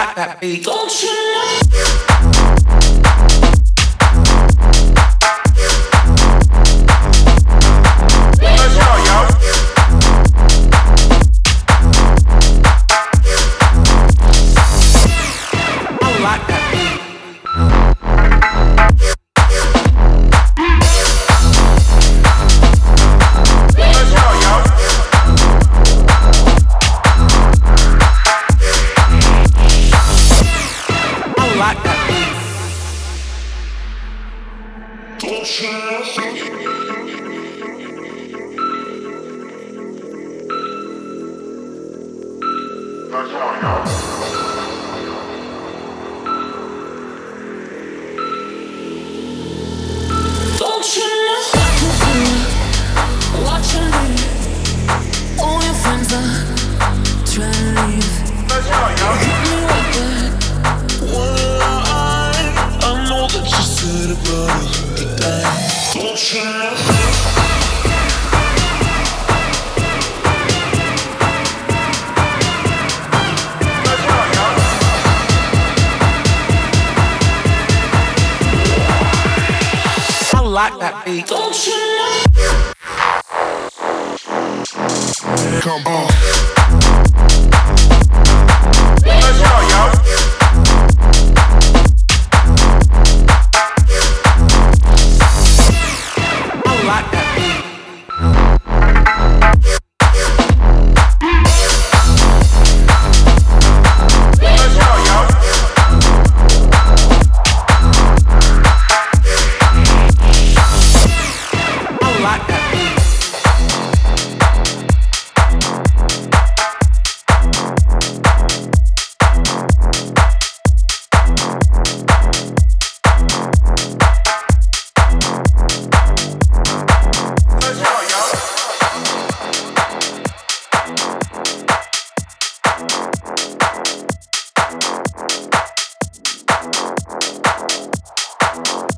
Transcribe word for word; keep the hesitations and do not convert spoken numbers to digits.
like that beat. Don't you know? Let's go, yo. I like that beat. Let's go, yo. I like that beat. Don't you know? Let's go, yo. Don't you know? Watch you leave. All your friends are trying to leave. Let's go, yo. Well, I know that you said about us today. Don't you know? Like that beat. Don't you know? Come on. Let's go, yo. I like that beat. Let's go, yo. Like that beat. Let's go, yo.